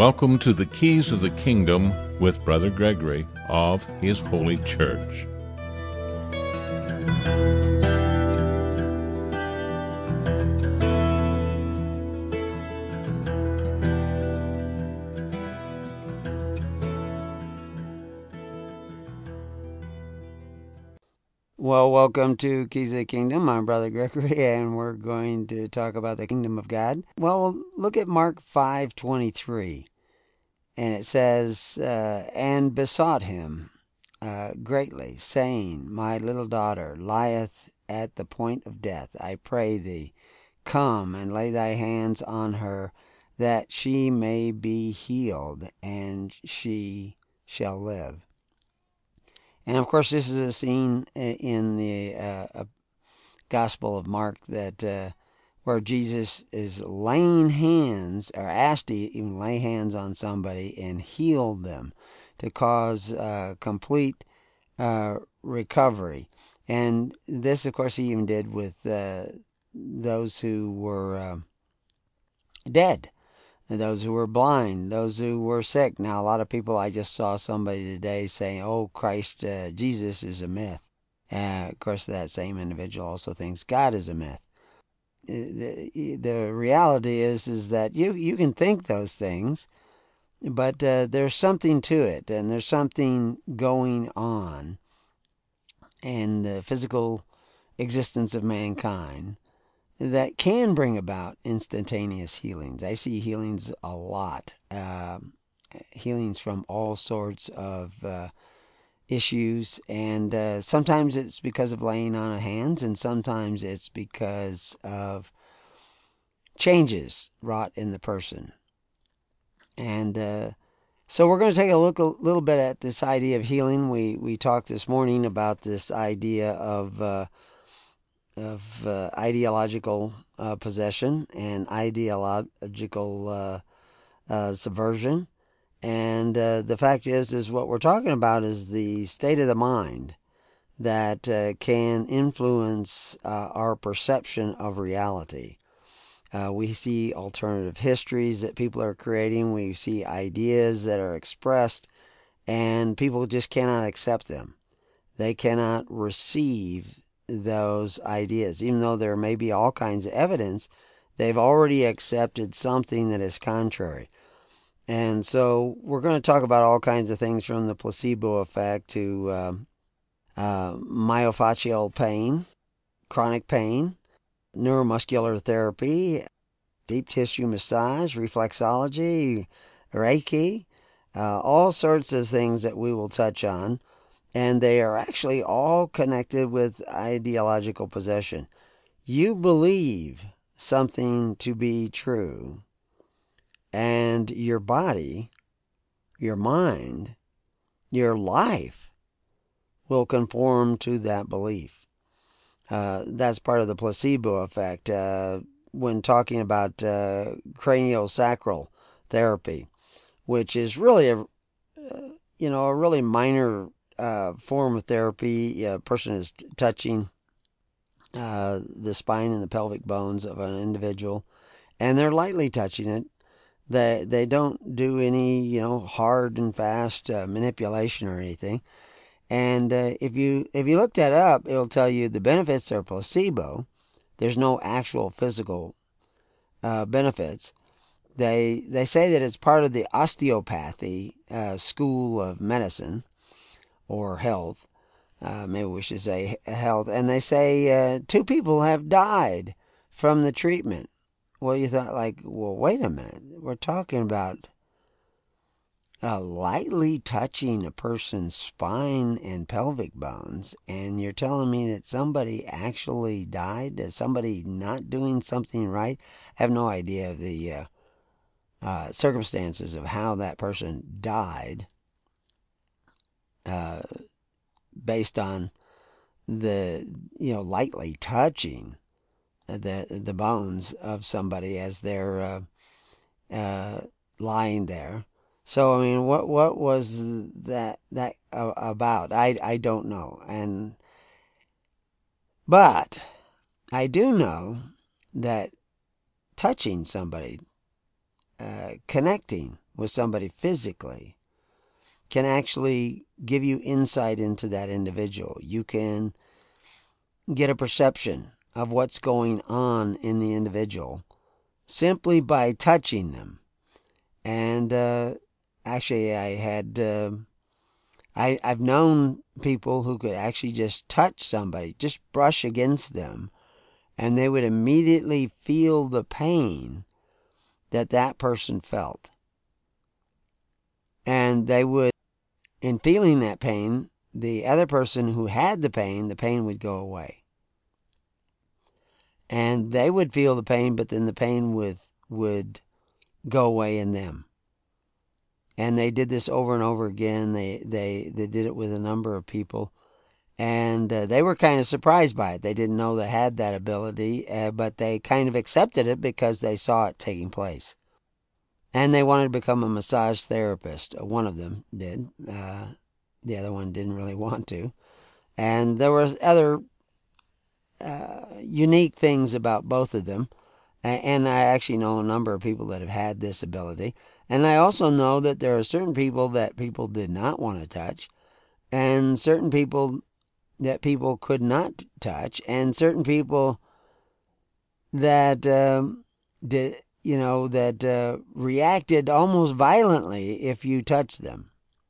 Welcome to the Keys of the Kingdom with Brother Gregory of His Holy Church. Well, welcome to Keys of the Kingdom. I'm Brother Gregory, and we're going to talk about the kingdom of God. Well, look at Mark 5:23, and it says, and besought him greatly, saying, My little daughter lieth at the point of death. I pray thee, come and lay thy hands on her, that she may be healed, and she shall live. And of course, this is a scene in the Gospel of Mark that where Jesus is laying hands, or asked to even lay hands on somebody and heal them to cause complete recovery. And this, of course, he even did with those who were dead. Those who were blind, those who were sick. Now, a lot of people, I just saw somebody today saying, oh, Christ, Jesus is a myth. Of course, that same individual also thinks God is a myth. The reality is that you can think those things, but there's something to it, and there's something going on in the physical existence of mankind that can bring about instantaneous healings. I see healings a lot. Healings from all sorts of issues, and sometimes it's because of laying on of hands, and sometimes it's because of changes wrought in the person. And so we're going to take a little bit at this idea of healing. We talked this morning about this idea of ideological possession and ideological subversion. And the fact is what we're talking about is the state of the mind that can influence our perception of reality. We see alternative histories that people are creating. We see ideas that are expressed, and people just cannot accept them. They cannot receive those ideas. Even though there may be all kinds of evidence, they've already accepted something that is contrary. And so we're going to talk about all kinds of things, from the placebo effect to myofascial pain, chronic pain, neuromuscular therapy, deep tissue massage, reflexology, Reiki, all sorts of things that we will touch on. And they are actually all connected with ideological possession. You believe something to be true, and your body, your mind, your life will conform to that belief. That's part of the placebo effect. When talking about craniosacral therapy, which is really a really minor form of therapy. A person is touching the spine and the pelvic bones of an individual, and they're lightly touching it. They don't do any hard and fast manipulation or anything. And if you look that up, it'll tell you the benefits are placebo. There's no actual physical benefits. They say that it's part of the osteopathy school of medicine or health. Maybe we should say health. And they say 2 people have died from the treatment. Well, you thought, well, wait a minute. We're talking about lightly touching a person's spine and pelvic bones, and you're telling me that somebody actually died? Is somebody not doing something right? I have no idea of the circumstances of how that person died, based on the lightly touching the bones of somebody as they're lying there. So I mean, what was that about? I don't know. But I do know that touching somebody, connecting with somebody physically can actually give you insight into that individual. You can get a perception of what's going on in the individual simply by touching them. And actually, I've known people who could actually just touch somebody, just brush against them, and they would immediately feel the pain that that person felt. And they would, in feeling that pain, the other person who had the pain would go away. And they would feel the pain, but then the pain would go away in them. And they did this over and over again. They did it with a number of people. And they were kind of surprised by it. They didn't know they had that ability, but they kind of accepted it because they saw it taking place. And they wanted to become a massage therapist. One of them did. The other one didn't really want to. And there was other unique things about both of them. And I actually know a number of people that have had this ability. And I also know that there are certain people that people did not want to touch, and certain people that people could not touch, and certain people that reacted almost violently if you touched them.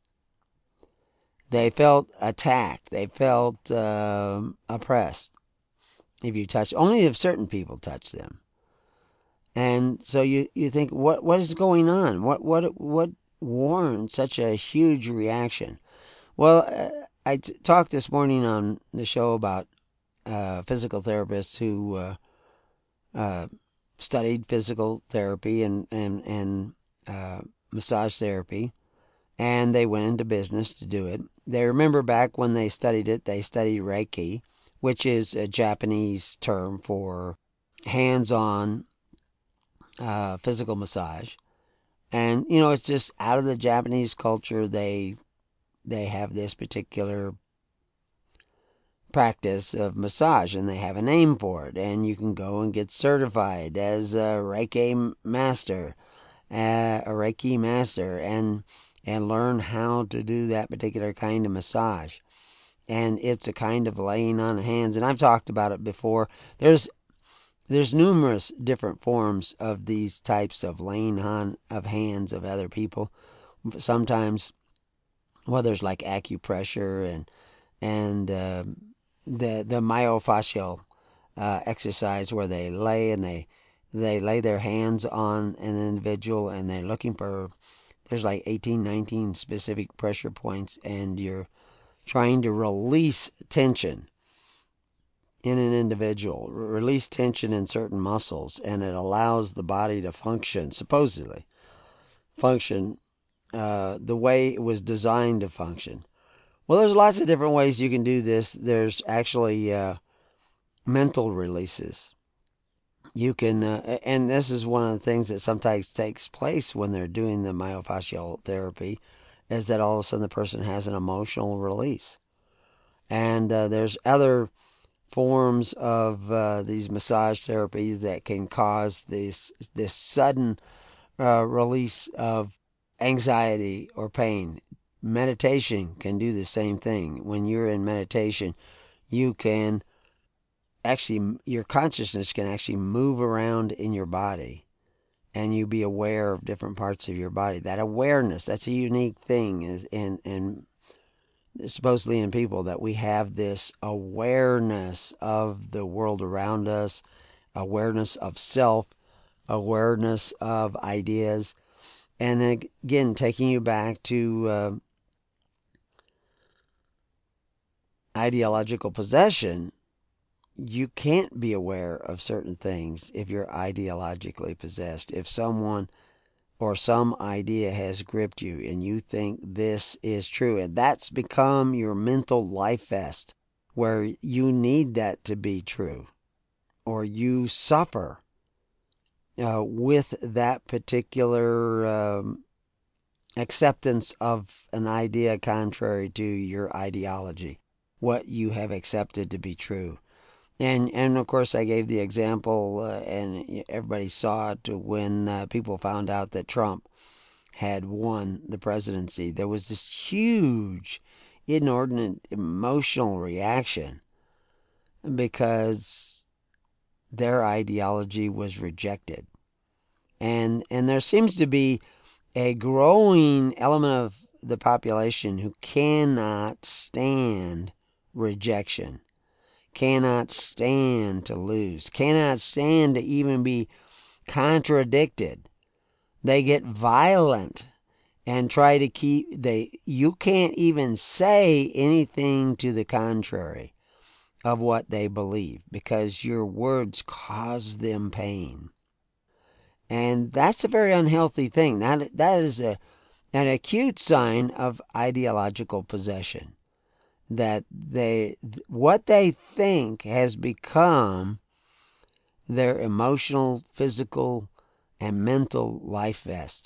They felt attacked. They felt oppressed if you touched. Only if certain people touched them. And so you think, what is going on? What warrants such a huge reaction? Well, I talked this morning on the show about physical therapists who studied physical therapy and massage therapy, and they went into business to do it. They remember back when they studied it, they studied Reiki, which is a Japanese term for hands-on physical massage. And, it's just out of the Japanese culture, they have this particular practice of massage, and they have a name for it. And you can go and get certified as a Reiki master, and learn how to do that particular kind of massage. And it's a kind of laying on of hands. And I've talked about it before. There's numerous different forms of these types of laying on of hands of other people. Sometimes, there's like acupressure and the myofascial exercise where they lay and they lay their hands on an individual, and they're looking for, there's like 18, 19 specific pressure points, and you're trying to release tension in an individual, release tension in certain muscles, and it allows the body to supposedly function the way it was designed to function. Well, there's lots of different ways you can do this. There's actually mental releases. You can, and this is one of the things that sometimes takes place when they're doing the myofascial therapy, is that all of a sudden the person has an emotional release. And there's other forms of these massage therapy that can cause this sudden release of anxiety or pain. Meditation can do the same thing. When you're in meditation, you can actually, your consciousness can actually move around in your body, and you be aware of different parts of your body. That awareness, that's a unique thing, and supposedly in people, that we have this awareness of the world around us, awareness of self, awareness of ideas. And again, taking you back to ideological possession, you can't be aware of certain things if you're ideologically possessed. If someone or some idea has gripped you and you think this is true, and that's become your mental life vest, where you need that to be true, or you suffer with that particular acceptance of an idea contrary to your ideology, what you have accepted to be true. And of course, I gave the example, and everybody saw it, when people found out that Trump had won the presidency, there was this huge, inordinate emotional reaction because their ideology was rejected. And there seems to be a growing element of the population who cannot stand rejection, cannot stand to lose, cannot stand to even be contradicted. They get violent and try to you can't even say anything to the contrary of what they believe because your words cause them pain. And that's a very unhealthy thing. That is an acute sign of ideological possession. That what they think has become their emotional, physical, and mental life vest.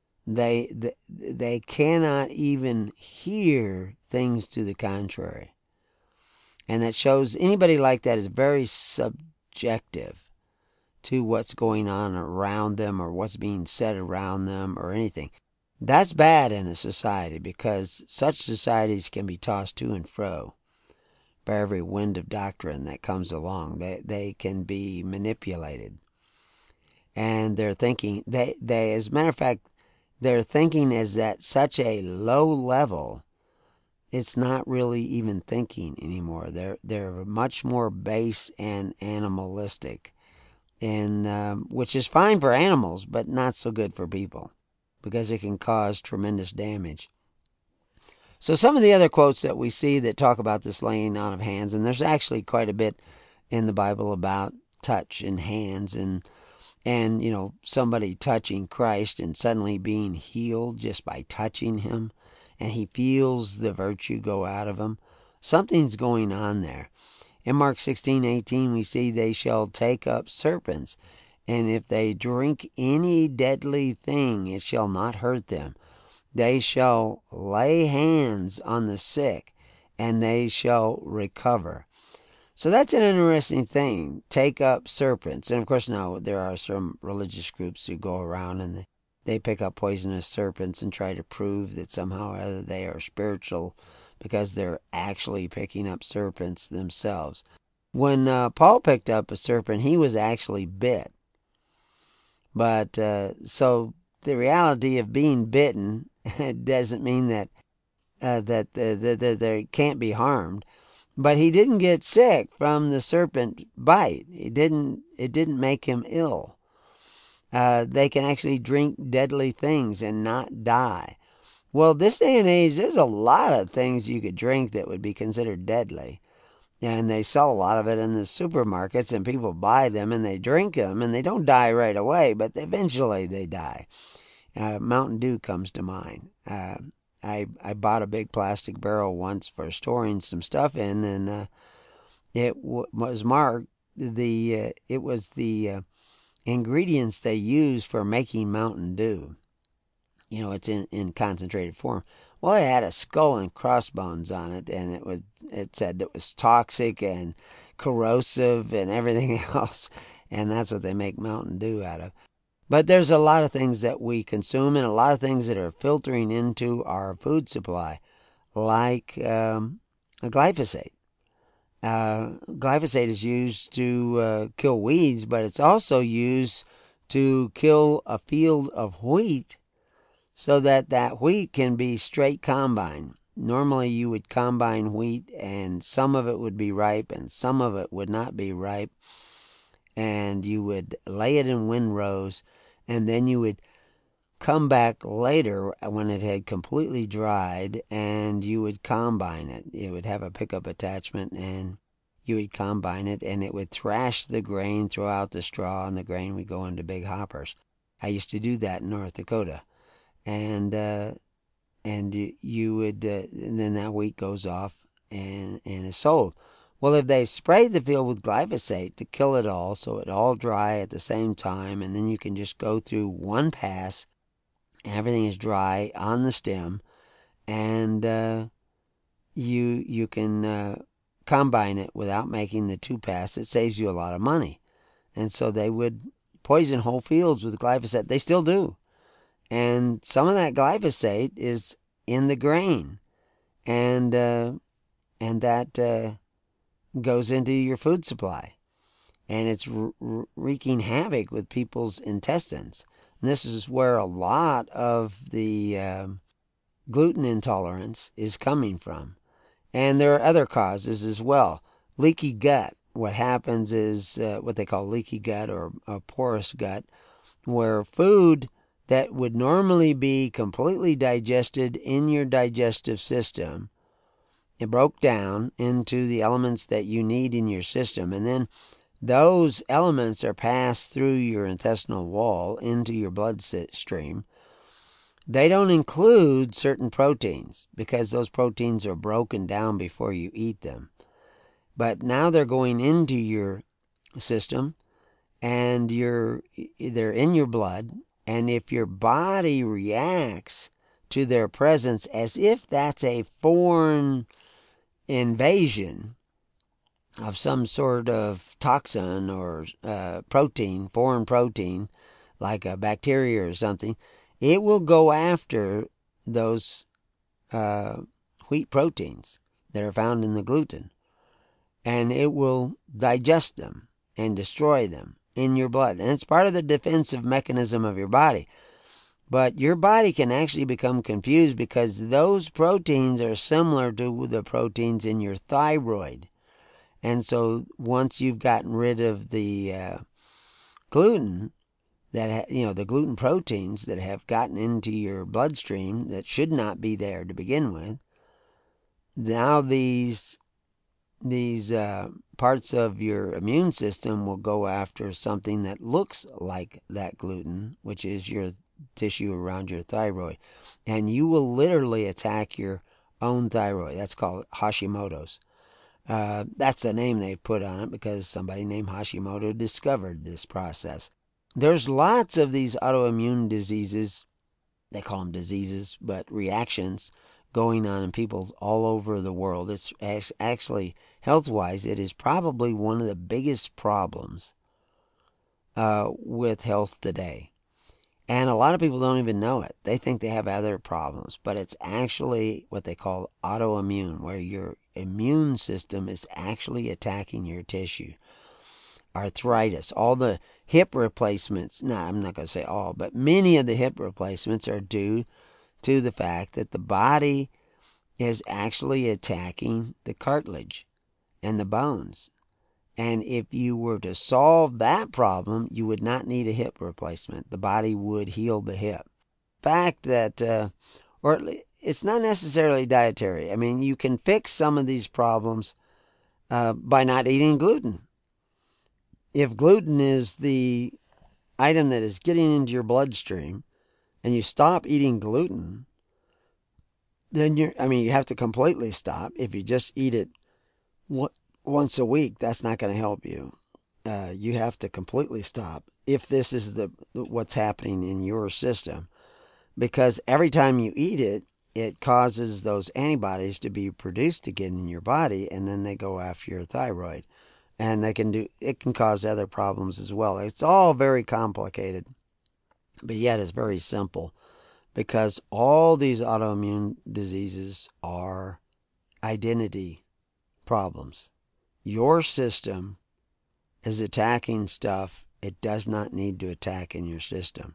They cannot even hear things to the contrary. And that shows anybody like that is very subjective to what's going on around them or what's being said around them or anything. That's bad in a society because such societies can be tossed to and fro by every wind of doctrine that comes along. They can be manipulated. And their thinking, as a matter of fact, their thinking is at such a low level, it's not really even thinking anymore. They're much more base and animalistic, and which is fine for animals, but not so good for people because it can cause tremendous damage. So some of the other quotes that we see that talk about this laying on of hands, and there's actually quite a bit in the Bible about touch and hands and somebody touching Christ and suddenly being healed just by touching him, and he feels the virtue go out of him. Something's going on there. In Mark 16:18 we see they shall take up serpents, and if they drink any deadly thing, it shall not hurt them. They shall lay hands on the sick, and they shall recover. So that's an interesting thing. Take up serpents. And of course now there are some religious groups who go around and they pick up poisonous serpents and try to prove that somehow or other they are spiritual because they're actually picking up serpents themselves. When Paul picked up a serpent, he was actually bit. But so the reality of being bitten doesn't mean that they can't be harmed. But he didn't get sick from the serpent bite. It didn't make him ill. They can actually drink deadly things and not die. Well, this day and age, there's a lot of things you could drink that would be considered deadly. And they sell a lot of it in the supermarkets, and people buy them, and they drink them, and they don't die right away, but eventually they die. Mountain Dew comes to mind. I bought a big plastic barrel once for storing some stuff in, and it was marked it was the ingredients they use for making Mountain Dew. It's in concentrated form. Well, it had a skull and crossbones on it, and it said it was toxic and corrosive and everything else, and that's what they make Mountain Dew out of. But there's a lot of things that we consume and a lot of things that are filtering into our food supply, like glyphosate. Glyphosate is used to kill weeds, but it's also used to kill a field of wheat so that wheat can be straight combine. Normally you would combine wheat and some of it would be ripe and some of it would not be ripe. And you would lay it in windrows, and then you would come back later when it had completely dried, and you would combine it. It would have a pickup attachment, and you would combine it, and it would thrash the grain, throw out the straw, and the grain would go into big hoppers. I used to do that in North Dakota, and you would, and then that wheat goes off and is sold. Well, if they sprayed the field with glyphosate to kill it all, so it all dry at the same time, and then you can just go through one pass, and everything is dry on the stem, and you can combine it without making the two pass. It saves you a lot of money. And so they would poison whole fields with glyphosate. They still do. And some of that glyphosate is in the grain, and that goes into your food supply, and it's wreaking havoc with people's intestines. And this is where a lot of the gluten intolerance is coming from. And there are other causes as well. Leaky gut. What happens is what they call leaky gut or a porous gut, where food that would normally be completely digested in your digestive system, it broke down into the elements that you need in your system, and then those elements are passed through your intestinal wall into your bloodstream. They don't include certain proteins because those proteins are broken down before you eat them. But now they're going into your system, and they're in your blood, and if your body reacts to their presence as if that's a foreign invasion of some sort of toxin or protein, foreign protein, like a bacteria or something, it will go after those wheat proteins that are found in the gluten, and it will digest them and destroy them in your blood. And it's part of the defensive mechanism of your body. But your body can actually become confused because those proteins are similar to the proteins in your thyroid. And so once you've gotten rid of the gluten, the gluten proteins that have gotten into your bloodstream that should not be there to begin with, now these parts of your immune system will go after something that looks like that gluten, which is your tissue around your thyroid, and you will literally attack your own thyroid. That's called Hashimoto's. That's the name they put on it because somebody named Hashimoto discovered this process. There's lots of these autoimmune diseases. They call them diseases, but reactions going on in people all over the world. It's actually, health-wise, it is probably one of the biggest problems with health today. And a lot of people don't even know it. They think they have other problems, but it's actually what they call autoimmune, where your immune system is actually attacking your tissue. Arthritis, all the hip replacements, I'm not going to say all, but many of the hip replacements are due to the fact that the body is actually attacking the cartilage and the bones. And if you were to solve that problem, you would not need a hip replacement. The body would heal the hip. Fact that, or it's not necessarily dietary. I mean, you can fix some of these problems by not eating gluten. If gluten is the item that is getting into your bloodstream and you stop eating gluten, then you have to completely stop. If you just eat it once a week, that's not going to help you. You have to completely stop if this is what's happening in your system, because every time you eat it, it causes those antibodies to be produced again in your body, and then they go after your thyroid, and it can cause other problems as well. It's all very complicated, but yet it's very simple, because all these autoimmune diseases are identity problems. Your system is attacking stuff it does not need to attack in your system.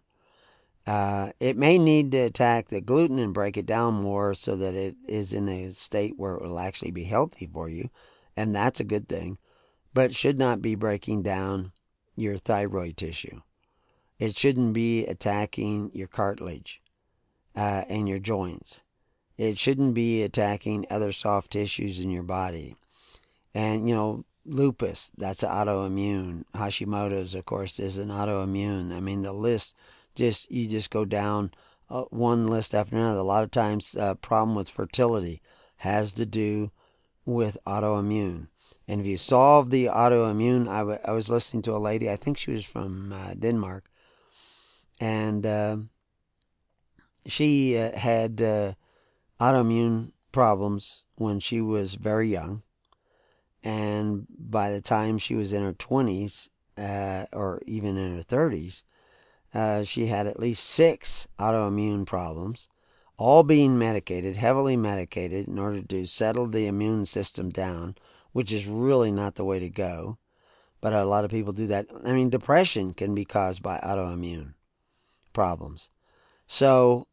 It may need to attack the gluten and break it down more so that it is in a state where it will actually be healthy for you, and that's a good thing, but it should not be breaking down your thyroid tissue. It shouldn't be attacking your cartilage and your joints. It shouldn't be attacking other soft tissues in your body. And, lupus, that's autoimmune. Hashimoto's, of course, is an autoimmune. I mean, the list, you just go down one list after another. A lot of times, problem with fertility has to do with autoimmune. And if you solve the autoimmune, I was listening to a lady, I think she was from Denmark, and she had autoimmune problems when she was very young. And by the time she was in her 20s, or even in her 30s, She had at least 6 autoimmune problems, all being medicated, heavily medicated, in order to settle the immune system down, which is really not the way to go. But a lot of people do that. I mean, depression can be caused by autoimmune problems. So,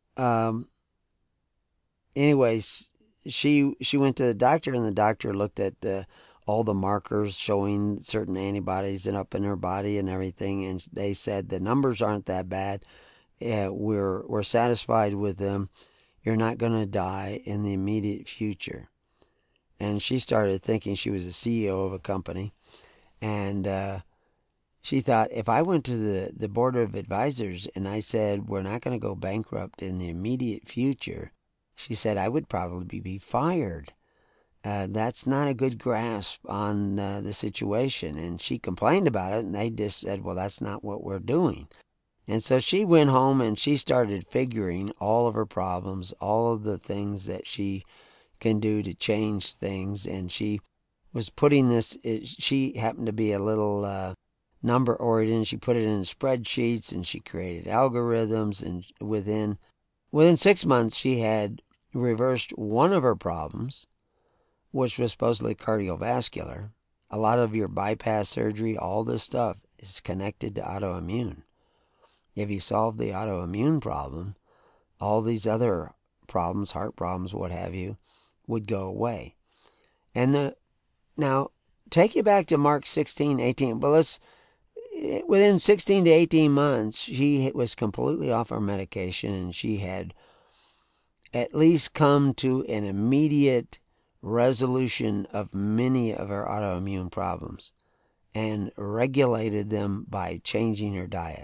anyways, she went to the doctor, and the doctor looked at all the markers showing certain antibodies up in her body and everything, and they said the numbers aren't that bad. We're satisfied with them. You're not going to die in the immediate future. And she started thinking she was a CEO of a company, and she thought, if I went to the board of advisors and I said, we're not going to go bankrupt in the immediate future, she said, I would probably be fired. That's not a good grasp on the situation. And she complained about it, and they just said, well, that's not what we're doing. And so she went home and she started figuring all of her problems, all of the things that she can do to change things. And she was putting this, she happened to be a little number oriented. She put it in spreadsheets and she created algorithms. And within 6 months, she had reversed one of her problems, which was supposedly cardiovascular. A lot of your bypass surgery, all this stuff is connected to autoimmune. If you solve the autoimmune problem, all these other problems, heart problems, what have you, would go away. And now, take you back to Mark 16:18. But within 16 to 18 months, she was completely off her medication, and she had at least come to an immediate resolution of many of her autoimmune problems and regulated them by changing her diet.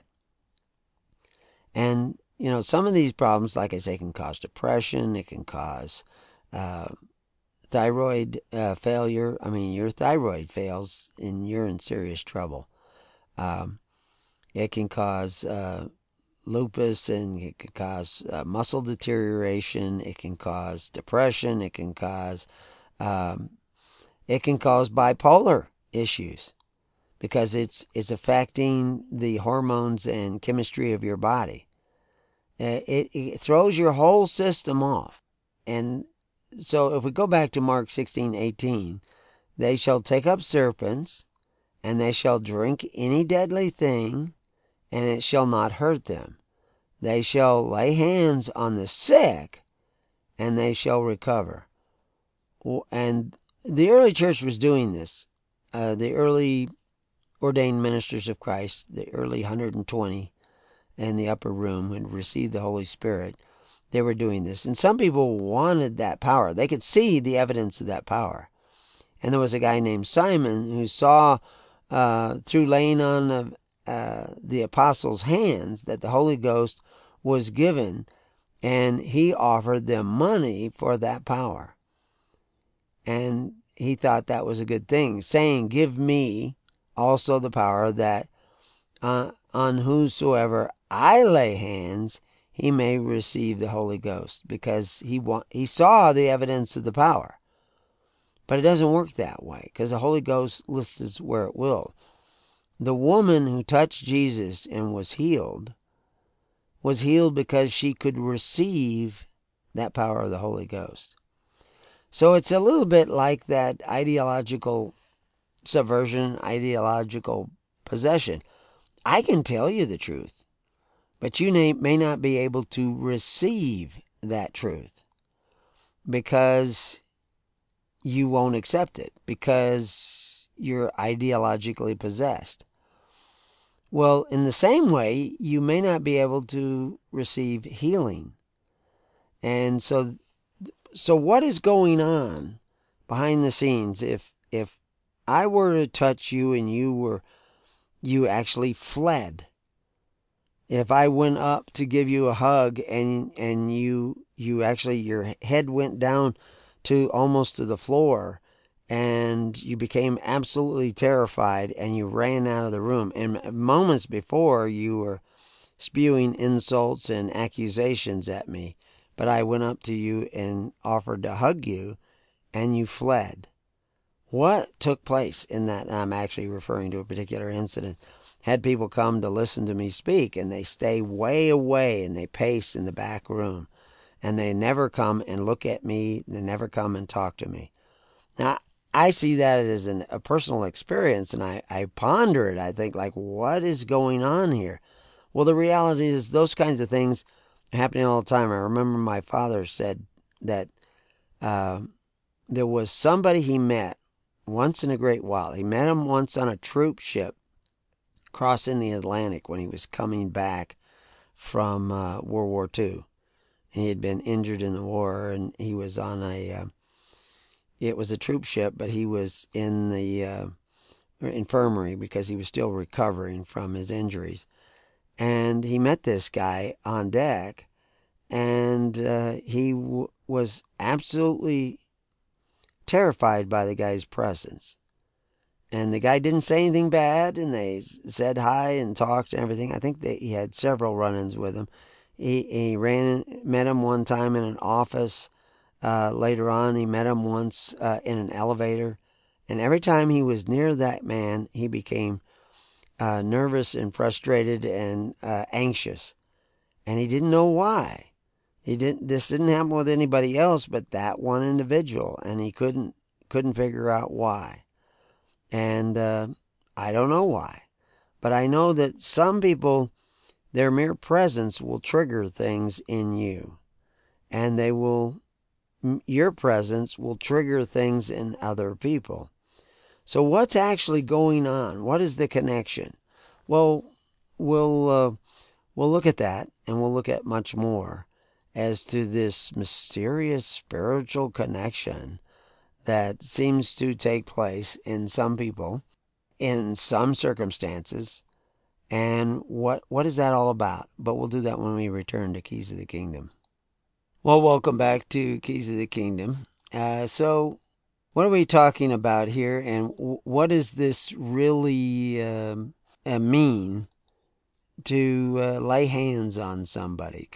And, some of these problems, like I say, can cause depression. It can cause thyroid failure. I mean, your thyroid fails and you're in serious trouble. It can cause lupus, and it can cause muscle deterioration. It can cause depression. It can cause bipolar issues, because it's affecting the hormones and chemistry of your body. It throws your whole system off. And so if we go back to Mark 16:18, they shall take up serpents, and they shall drink any deadly thing, and it shall not hurt them. They shall lay hands on the sick, and they shall recover. And the early church was doing this. The early ordained ministers of Christ, the early 120 in the upper room who had received the Holy Spirit, they were doing this. And some people wanted that power. They could see the evidence of that power. And there was a guy named Simon who saw through laying on the apostles' hands that the Holy Ghost was given, and he offered them money for that power. And he thought that was a good thing, saying, give me also the power that on whosoever I lay hands, he may receive the Holy Ghost, because he saw the evidence of the power. But it doesn't work that way, because the Holy Ghost lists where it will. The woman who touched Jesus and was healed because she could receive that power of the Holy Ghost. So it's a little bit like that ideological subversion, ideological possession. I can tell you the truth, but you may not be able to receive that truth because you won't accept it, because you're ideologically possessed. Well, in the same way, you may not be able to receive healing. And so what is going on behind the scenes? If I were to touch you and you actually fled, if I went up to give you a hug and you actually, your head went down to almost to the floor, and you became absolutely terrified and you ran out of the room, and moments before you were spewing insults and accusations at me, but I went up to you and offered to hug you, and you fled. What took place in that? I'm actually referring to a particular incident. had people come to listen to me speak, and they stay way away and they pace in the back room, and they never come and look at me. They never come and talk to me. Now, I see that as a personal experience, and I ponder it. I think, like, what is going on here? Well, the reality is those kinds of things are happening all the time. I remember my father said that there was somebody he met once in a great while. He met him once on a troop ship crossing the Atlantic when he was coming back from World War II. And he had been injured in the war, and he was on it was a troop ship, but he was in the infirmary because he was still recovering from his injuries. And he met this guy on deck, and he was absolutely terrified by the guy's presence. And the guy didn't say anything bad, and they said hi and talked and everything. I think that he had several run-ins with him. He met him one time in an office. Later on, he met him once in an elevator. And every time he was near that man, he became nervous and frustrated and anxious. And he didn't know why. This didn't happen with anybody else but that one individual, and he couldn't figure out why. And I don't know why. But I know that some people, their mere presence will trigger things in you. And your presence will trigger things in other people. So what's actually going on? What is the connection? Well, we'll look at that, and we'll look at much more as to this mysterious spiritual connection that seems to take place in some people, in some circumstances, and what is that all about? But we'll do that when we return to Keys of the Kingdom. Well, welcome back to Keys of the Kingdom. So, what are we talking about here, and what does this really mean to lay hands on somebody?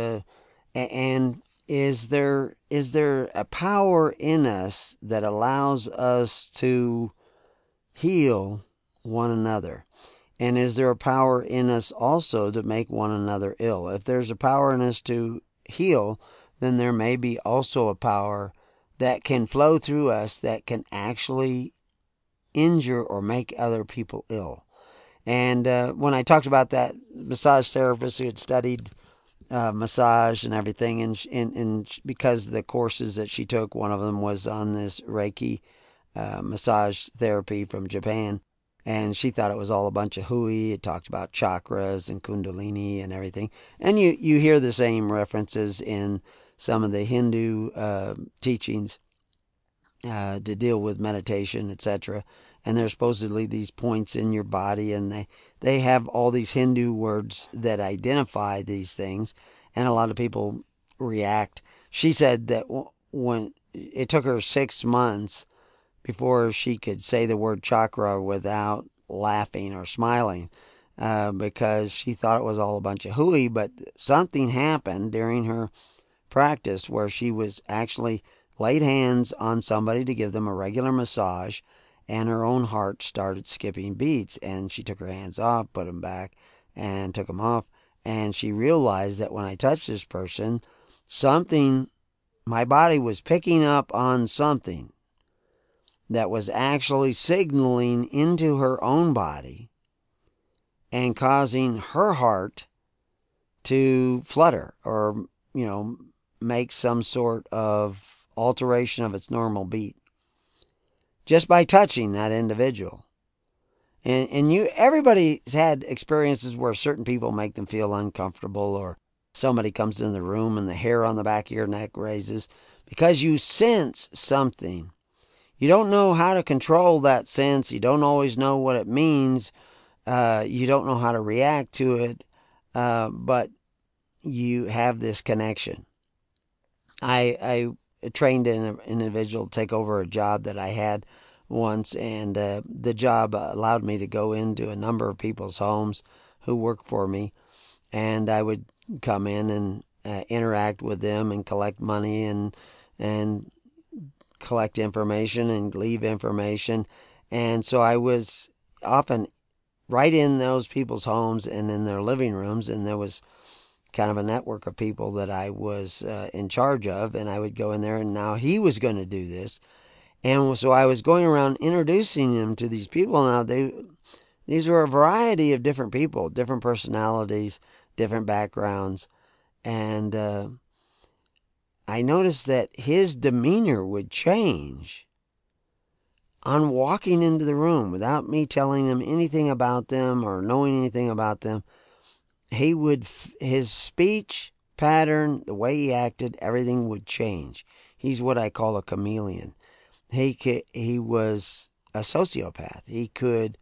And is there a power in us that allows us to heal one another? And is there a power in us also to make one another ill? If there's a power in us to heal, then there may be also a power that can flow through us that can actually injure or make other people ill. And when I talked about that massage therapist who had studied massage and everything, and because the courses that she took, one of them was on this Reiki massage therapy from Japan, and she thought it was all a bunch of hooey. It talked about chakras and kundalini and everything, and you hear the same references in some of the Hindu teachings to deal with meditation, etc. And there's supposedly these points in your body, and they have all these Hindu words that identify these things, and a lot of people react. She said that when it took her 6 months before she could say the word chakra without laughing or smiling, because she thought it was all a bunch of hooey, but something happened during her practice where she was actually laid hands on somebody to give them a regular massage, and her own heart started skipping beats, and she took her hands off, put them back, and took them off, and she realized that when I touched this person, my body was picking up on something that was actually signaling into her own body and causing her heart to flutter or, make some sort of alteration of its normal beat just by touching that individual. And everybody's had experiences where certain people make them feel uncomfortable, or somebody comes in the room and the hair on the back of your neck raises because you sense something. You don't know how to control that sense. You don't always know what it means. You don't know how to react to it, but you have this connection. I trained an individual to take over a job that I had once, and the job allowed me to go into a number of people's homes who worked for me, and I would come in and interact with them and collect money and collect information and leave information. And so I was often right in those people's homes and in their living rooms, and there was kind of a network of people that I was in charge of, and I would go in there, and now he was going to do this. And so I was going around introducing him to these people. Now, these were a variety of different people, different personalities, different backgrounds, and I noticed that his demeanor would change on walking into the room without me telling him anything about them or knowing anything about them. His speech pattern, the way he acted, everything would change. He's what I call a chameleon. He was a sociopath. He could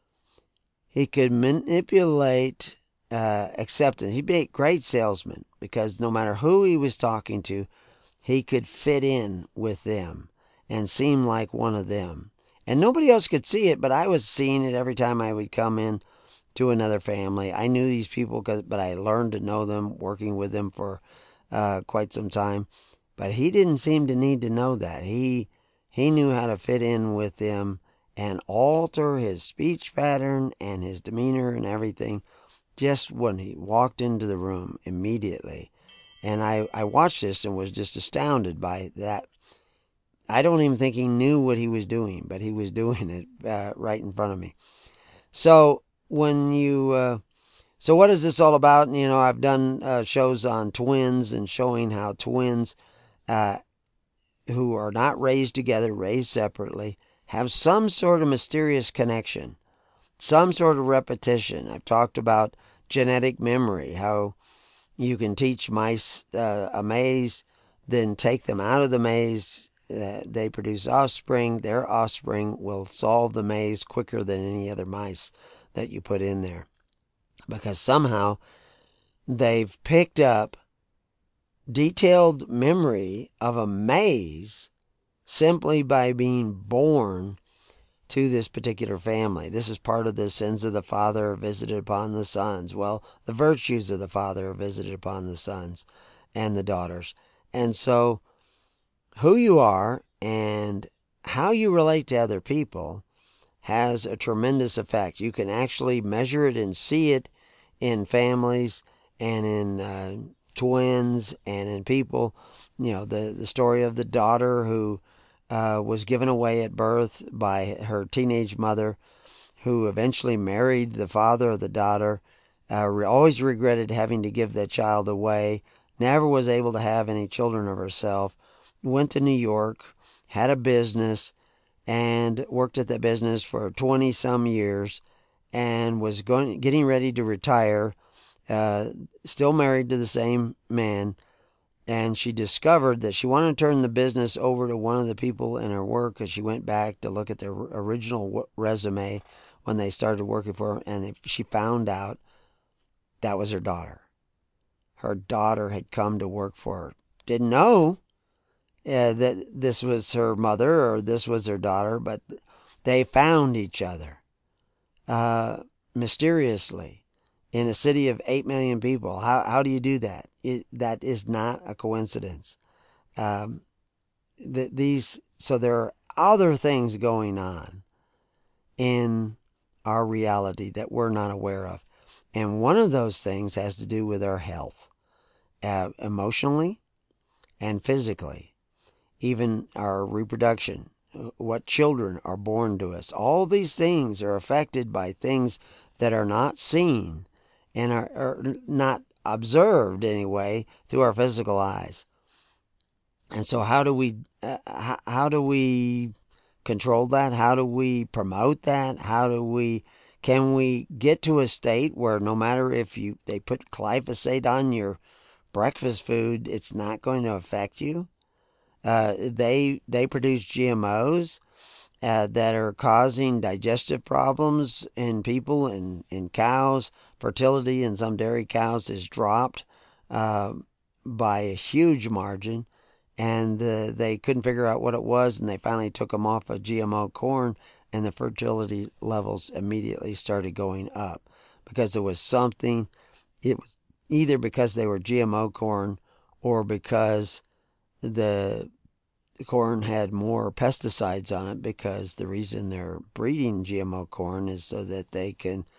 manipulate acceptance. He'd be a great salesman because no matter who he was talking to, he could fit in with them and seem like one of them. And nobody else could see it, but I was seeing it every time I would come in to another family. I knew these people, but I learned to know them working with them for quite some time. But he didn't seem to need to know that. He knew how to fit in with them and alter his speech pattern and his demeanor and everything just when he walked into the room immediately. And I watched this and was just astounded by that. I don't even think he knew what he was doing, but he was doing it right in front of me. So when so what is this all about? And, I've done shows on twins and showing how twins who are not raised together, raised separately, have some sort of mysterious connection, some sort of repetition. I've talked about genetic memory, how you can teach mice a maze, then take them out of the maze. They produce offspring. Their offspring will solve the maze quicker than any other mice that you put in there. Because somehow they've picked up detailed memory of a maze simply by being born to this particular family. This is part of the sins of the father are visited upon the sons. Well, the virtues of the father are visited upon the sons and the daughters. And so who you are and how you relate to other people has a tremendous effect. You can actually measure it and see it in families and in twins and in people. The story of the daughter who was given away at birth by her teenage mother, who eventually married the father of the daughter, always regretted having to give that child away, never was able to have any children of herself, went to New York, had a business, and worked at that business for 20-some years, and was getting ready to retire, still married to the same man. And she discovered that she wanted to turn the business over to one of the people in her work, as she went back to look at their original resume when they started working for her, and she found out that was her daughter. Her daughter had come to work for her. Didn't know that this was her mother or this was her daughter, but they found each other mysteriously in a city of 8 million people. How do you do that? That is not a coincidence. So there are other things going on in our reality that we're not aware of. And one of those things has to do with our health, emotionally and physically, even our reproduction, what children are born to us. All these things are affected by things that are not seen and are not observed anyway through our physical eyes. And so how do we control that? How do we promote that? Can we get to a state where no matter if they put glyphosate on your breakfast food, it's not going to affect you? They produce GMOs that are causing digestive problems in people and in cows. Fertility in some dairy cows is dropped by a huge margin, and they couldn't figure out what it was, and they finally took them off of GMO corn, and the fertility levels immediately started going up because there was something. It was either because they were GMO corn or because the corn had more pesticides on it, because the reason they're breeding GMO corn is so that they can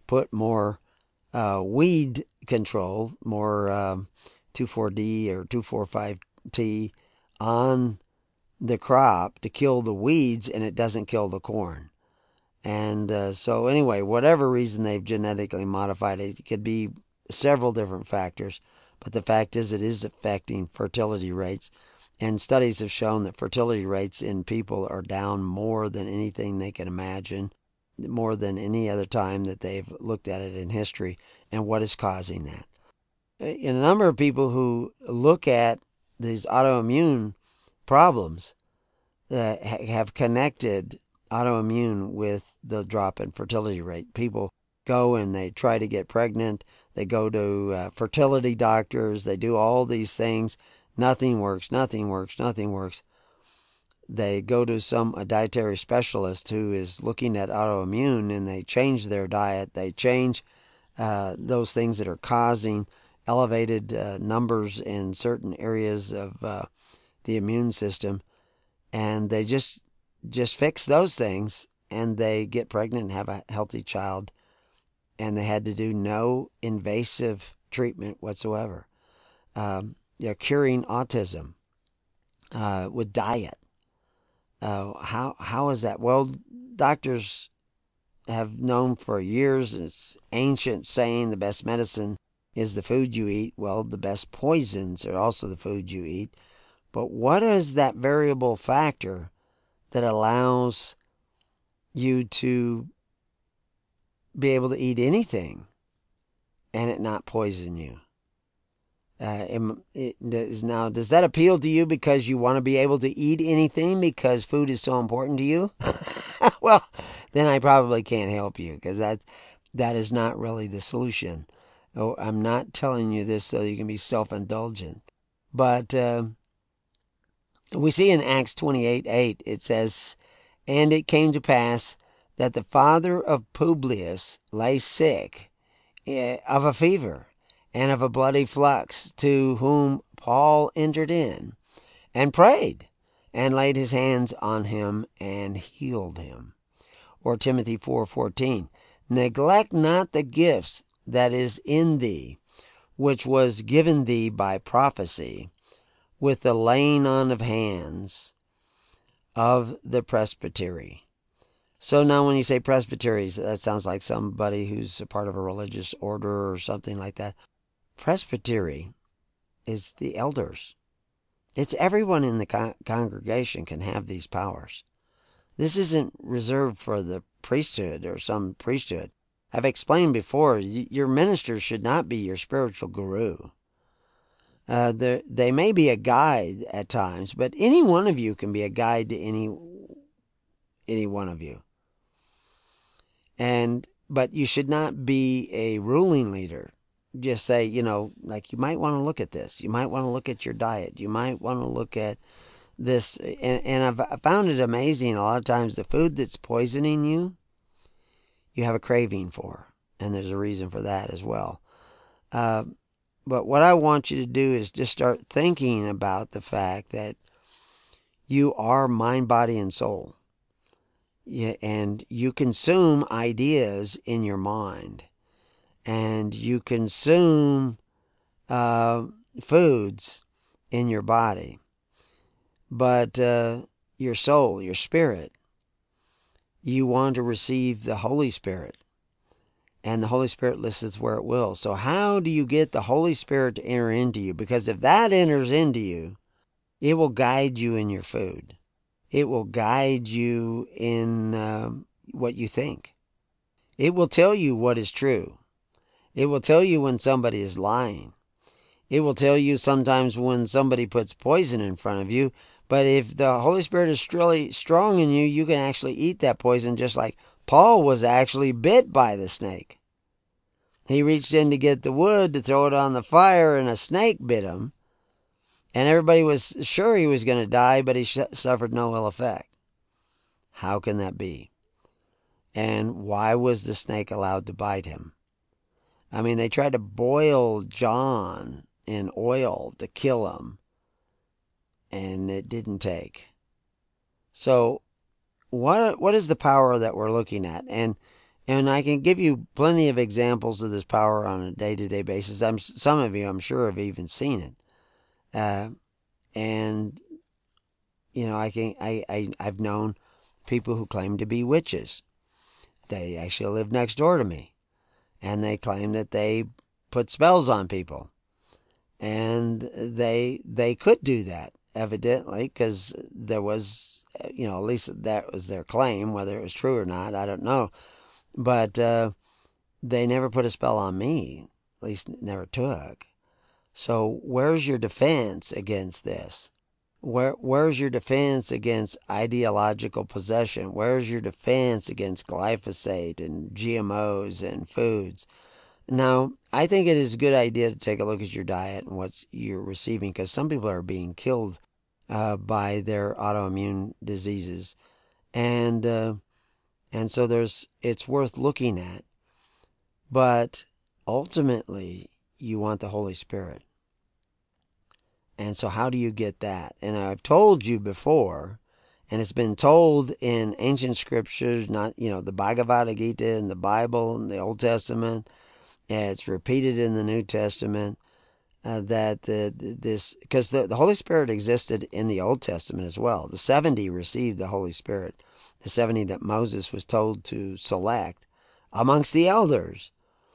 put more weed control, more 2,4-D or 2,4,5-T on the crop to kill the weeds, and it doesn't kill the corn. And so anyway, whatever reason they've genetically modified it, it could be several different factors. But the fact is, it is affecting fertility rates. And studies have shown that fertility rates in people are down more than anything they can imagine, more than any other time that they've looked at it in history. And what is causing that? In a number of people who look at these autoimmune problems have connected autoimmune with the drop in fertility rate. People go and they try to get pregnant. They go to fertility doctors. They do all these things. Nothing works, nothing works, nothing works. They go to a dietary specialist who is looking at autoimmune, and they change their diet. They change those things that are causing elevated numbers in certain areas of the immune system. And they just fix those things, and they get pregnant and have a healthy child. And they had to do no invasive treatment whatsoever. They're curing autism with diet. How is that? Well, doctors have known for years, and it's ancient saying, the best medicine is the food you eat. Well, the best poisons are also the food you eat. But what is that variable factor that allows you to be able to eat anything and it not poison you? Now, does that appeal to you because you want to be able to eat anything because food is so important to you? Well, then I probably can't help you, because that is not really the solution. Oh, I'm not telling you this so you can be self-indulgent. But we see in Acts 28:8, it says, "And it came to pass that the father of Publius lay sick of a fever and of a bloody flux, to whom Paul entered in and prayed and laid his hands on him and healed him." Or Timothy 4:14, "Neglect not the gifts that is in thee, which was given thee by prophecy, with the laying on of hands of the presbytery." So now when you say presbyteries, that sounds like somebody who's a part of a religious order or something like that. Presbytery is the elders. It's everyone in the congregation can have these powers. This isn't reserved for the priesthood or some priesthood. I've explained before, your minister should not be your spiritual guru. They may be a guide at times, but any one of you can be a guide to any one of you. But you should not be a ruling leader. Just say, like, you might want to look at this. You might want to look at your diet. You might want to look at this. And I've found it amazing. A lot of times the food that's poisoning you, you have a craving for. And there's a reason for that as well. But what I want you to do is just start thinking about the fact that you are mind, body, and soul. Yeah, and you consume ideas in your mind. And you consume foods in your body. But your soul, your spirit, you want to receive the Holy Spirit. And the Holy Spirit listens where it will. So how do you get the Holy Spirit to enter into you? Because if that enters into you, it will guide you in your food. It will guide you in what you think. It will tell you what is true. It will tell you when somebody is lying. It will tell you sometimes when somebody puts poison in front of you. But if the Holy Spirit is really strong in you, you can actually eat that poison, just like Paul was actually bit by the snake. He reached in to get the wood to throw it on the fire, and a snake bit him. And everybody was sure he was going to die, but he suffered no ill effect. How can that be? And why was the snake allowed to bite him? I mean, they tried to boil John in oil to kill him, and it didn't take. So what is the power that we're looking at? And And I can give you plenty of examples of this power on a day-to-day basis. Some of you, I'm sure, have even seen it. And I've known people who claim to be witches. They actually live next door to me, and they claim that they put spells on people, and they could do that evidently, because there was, at least that was their claim. Whether it was true or not, I don't know. But they never put a spell on me, at least never took. So where's your defense against this? Where's your defense against ideological possession? Where's your defense against glyphosate and GMOs and foods? Now, I think it is a good idea to take a look at your diet and what you're receiving, because some people are being killed by their autoimmune diseases, and so it's worth looking at. But ultimately, you want the Holy Spirit. And so how do you get that? And I've told you before, and it's been told in ancient scriptures, not, the Bhagavad Gita in the Bible, in the Old Testament. It's repeated in the New Testament, that because the Holy Spirit existed in the Old Testament as well. The 70 received the Holy Spirit, the 70 that Moses was told to select amongst the elders,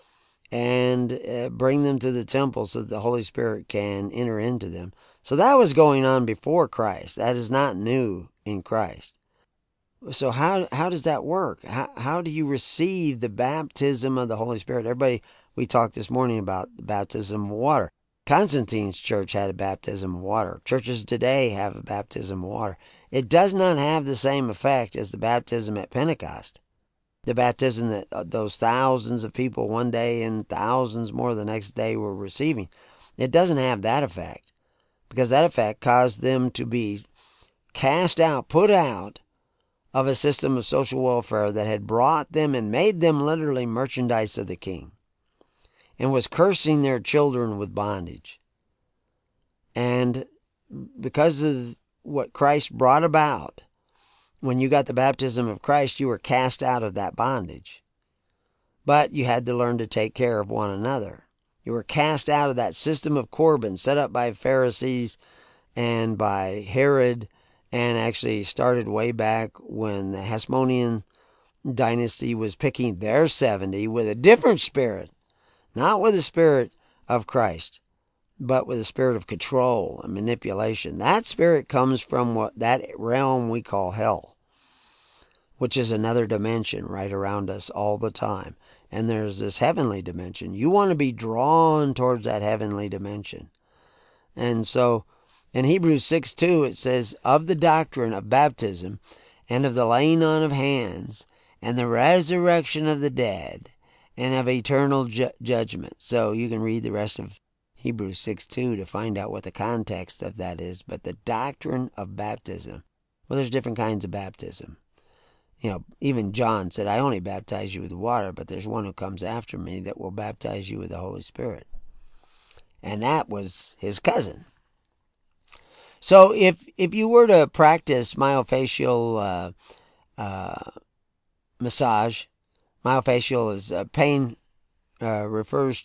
and bring them to the temple so that the Holy Spirit can enter into them. So that was going on before Christ. That is not new in Christ. So how does that work? How do you receive the baptism of the Holy Spirit? Everybody, we talked this morning about the baptism of water. Constantine's church had a baptism of water. Churches today have a baptism of water. It does not have the same effect as the baptism at Pentecost. The baptism that those thousands of people one day and thousands more the next day were receiving. It doesn't have that effect, because that effect caused them to be cast out, put out of a system of social welfare that had brought them and made them literally merchandise of the king, and was cursing their children with bondage. And because of what Christ brought about, when you got the baptism of Christ, you were cast out of that bondage. But you had to learn to take care of one another. You were cast out of that system of Corban set up by Pharisees and by Herod, and actually started way back when the Hasmonean dynasty was picking their 70 with a different spirit. Not with the spirit of Christ, but with a spirit of control and manipulation. That spirit comes from that realm we call hell, which is another dimension right around us all the time. And there's this heavenly dimension. You want to be drawn towards that heavenly dimension. And so in Hebrews 6:2 it says, of the doctrine of baptism and of the laying on of hands and the resurrection of the dead and of eternal judgment. So you can read the rest of Hebrews 6:2 to find out what the context of that is. But the doctrine of baptism, well, there's different kinds of baptism. Even John said, I only baptize you with water, but there's one who comes after me that will baptize you with the Holy Spirit. And that was his cousin. So if you were to practice myofascial massage, myofascial is pain, refers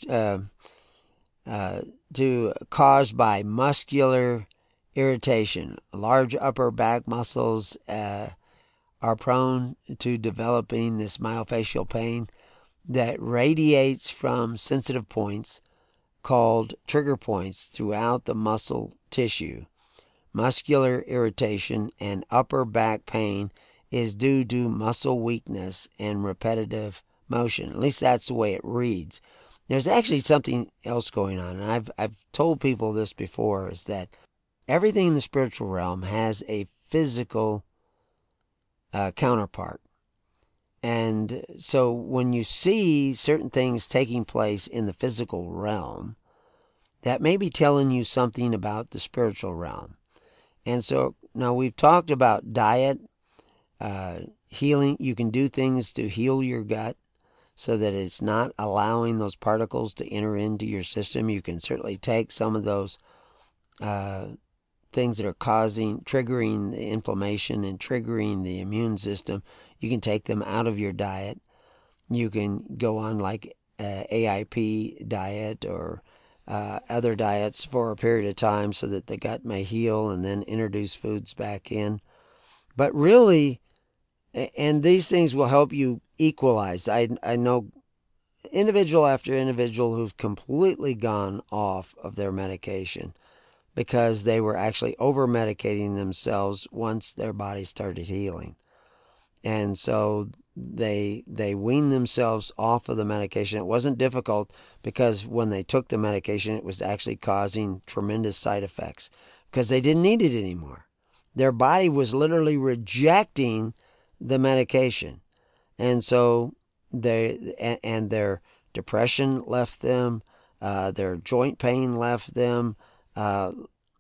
to caused by muscular irritation. Large upper back muscles are prone to developing this myofascial pain that radiates from sensitive points called trigger points throughout the muscle tissue. Muscular irritation and upper back pain is due to muscle weakness and repetitive motion. At least that's the way it reads. There's actually something else going on, and I've told people this before, is that everything in the spiritual realm has a physical counterpart. And so when you see certain things taking place in the physical realm, that may be telling you something about the spiritual realm. And so now we've talked about diet, healing. You can do things to heal your gut so that it's not allowing those particles to enter into your system. You can certainly take some of those things that are triggering the inflammation and triggering the immune system. You can take them out of your diet. You can go on like AIP diet or other diets for a period of time so that the gut may heal, and then introduce foods back in. But really, and these things will help you equalize. I know individual after individual who've completely gone off of their medication because they were actually over-medicating themselves once their body started healing. And so they weaned themselves off of the medication. It wasn't difficult because when they took the medication, it was actually causing tremendous side effects because they didn't need it anymore. Their body was literally rejecting the medication. And so their depression left them, their joint pain left them, a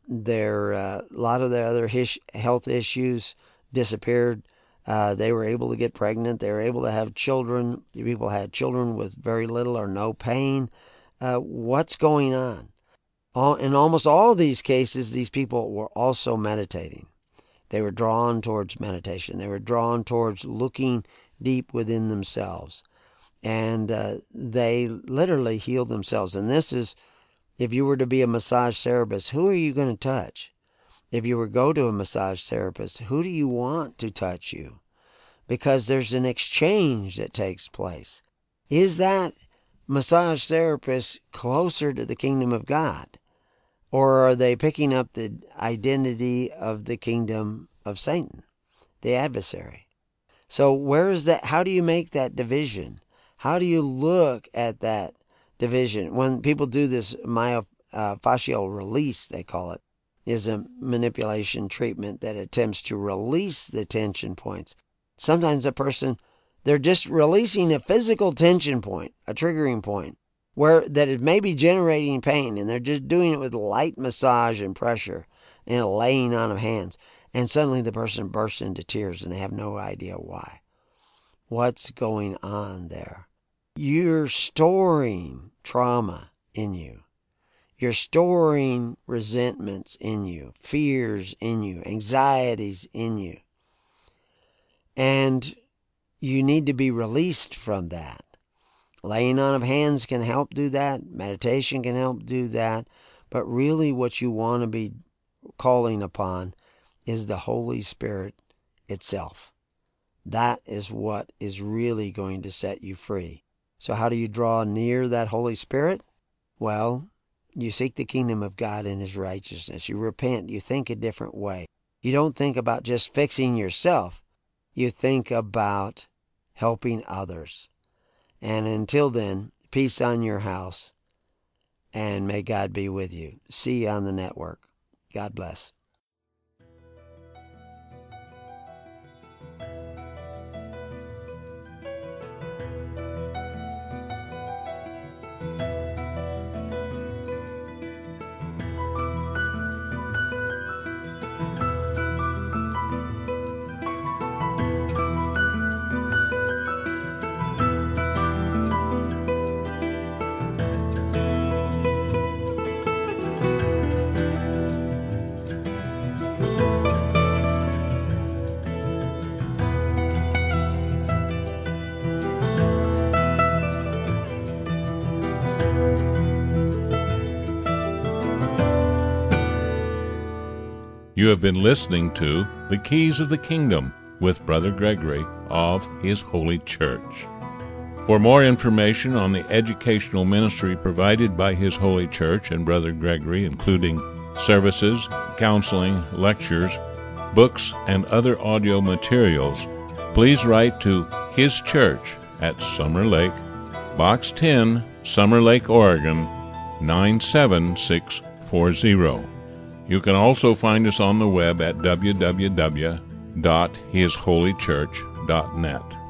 lot of their other health issues disappeared. They were able to get pregnant. They were able to have children. People had children with very little or no pain. What's going on? In almost all these cases, these people were also meditating. They were drawn towards meditation. They were drawn towards looking deep within themselves. And they literally healed themselves. And this is, if you were to be a massage therapist, who are you going to touch? If you were to go to a massage therapist, who do you want to touch you? Because there's an exchange that takes place. Is that massage therapist closer to the kingdom of God? Or are they picking up the identity of the kingdom of Satan, the adversary? So where is that? How do you make that division? How do you look at that division? When people do this myofascial release, they call it, is a manipulation treatment that attempts to release the tension points. Sometimes a person, they're just releasing a physical tension point, a triggering point, where that it may be generating pain, and they're just doing it with light massage and pressure and a laying on of hands. And suddenly the person bursts into tears and they have no idea why. What's going on there? You're storing trauma in you. You're storing resentments in you, fears in you, anxieties in you. And you need to be released from that. Laying on of hands can help do that. Meditation can help do that. But really what you want to be calling upon is the Holy Spirit itself. That is what is really going to set you free. So how do you draw near that Holy Spirit? Well, you seek the kingdom of God and His righteousness. You repent. You think a different way. You don't think about just fixing yourself. You think about helping others. And until then, peace on your house, and may God be with you. See you on the network. God bless. You have been listening to The Keys of the Kingdom with Brother Gregory of His Holy Church. For more information on the educational ministry provided by His Holy Church and Brother Gregory, including services, counseling, lectures, books, and other audio materials, please write to His Church at Summer Lake, Box 10, Summer Lake, Oregon, 97640. You can also find us on the web at www.hisholychurch.net.